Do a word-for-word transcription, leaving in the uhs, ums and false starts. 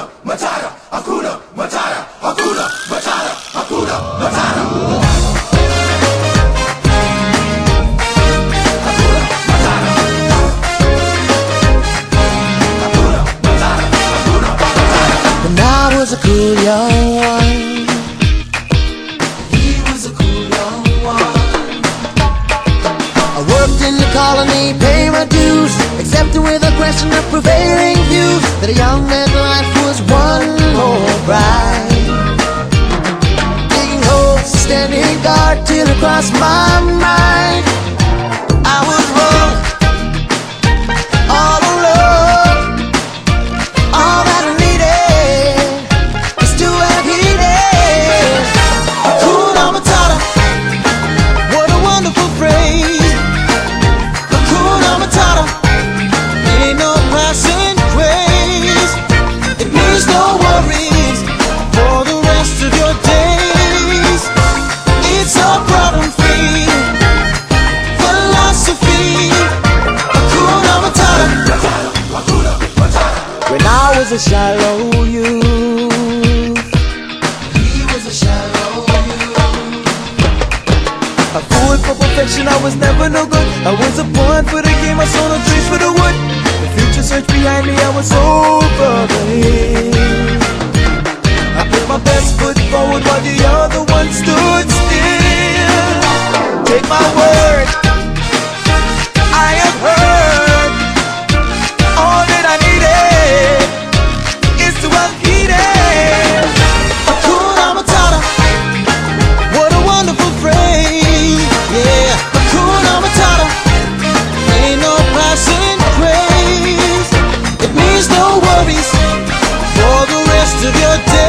Hakuna Matata, Hakuna Matata, Hakuna Matata, Hakuna Matata. When I was a cool young one, he was a cool young one. I worked in the colony, pay my dues, accepted with a question of prevailing views, that a young man's life was one more ride. Digging holes, standing guard till it crossed my mind. I was wrong, all alone. All that I needed is to have heeded Hakuna Matata. What a wonderful phrase, Hakuna Matata. Ain't no passing craze. It means no worries for the rest of your days. It's a problem-free philosophy, Hakuna Matata. When I was a shallow youth, he was a shallow youth. A fool for perfection, I was never no good. I was a pawn for the game, I saw no trees for the wood. The future searched behind me, I was over the hill. I put my best foot forward while the other one stood still. Take my word, I have heard. All that I needed is to have heeded Hakuna Matata. What a wonderful phrase, yeah, Hakuna Matata. Ain't no passing craze. It means no worries for the rest of your day.